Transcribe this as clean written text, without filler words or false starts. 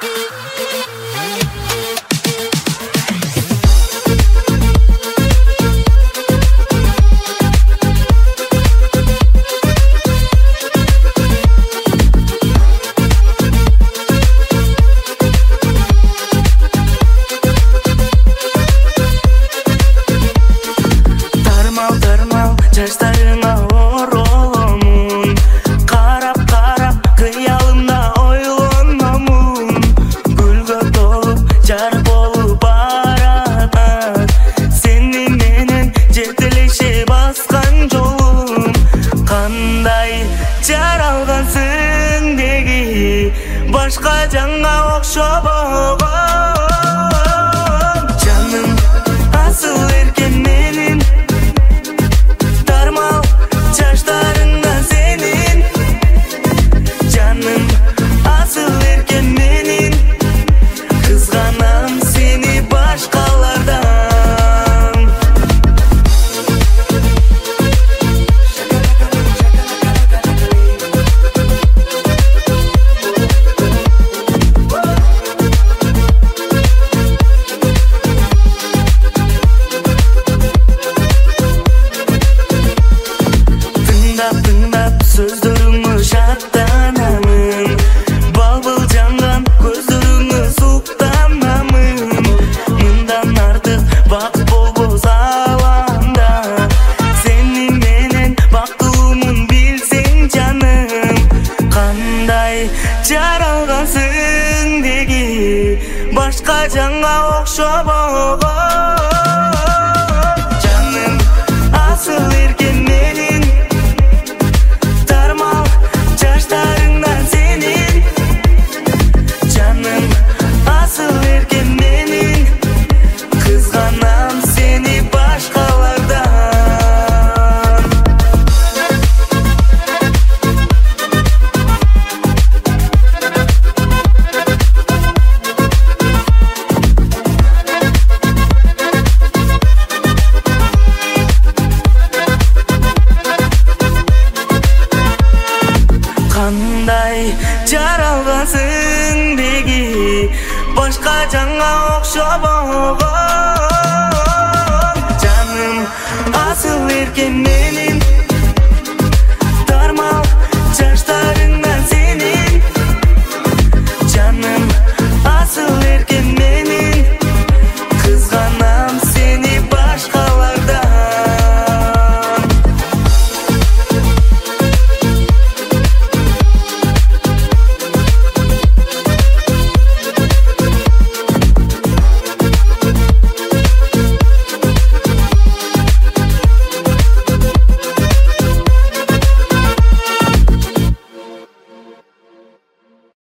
Жаштарыңа ороломун, карап кыялымда ойлономун. Гүлгө толуп жар болуп баратат, сени менен жетелеше баскан жолум. Кандай жаралгансың деги, башка жанга окшобогон. Жаным асыл эркен менин, çaşlarında senin. Canım asıl erken benim, kızganam seni başkalardan. Tыңдап сөздөрүңү шаттанамын, балбыл жанган көздөрүңү суктанамын. Мындан артык бакыт болбос аламда, сени менен бактылуумун билсең жаным. Кандай жаралгансың деги, башка жанга окшобогон. Жаным асыл эркен менин, çaşlarından senin. Canım asıl erken benim, kızganam seni başkalardan. Кандай жаралгансың деги, башка жанга окшобогон. Жаным асыл эркен менин,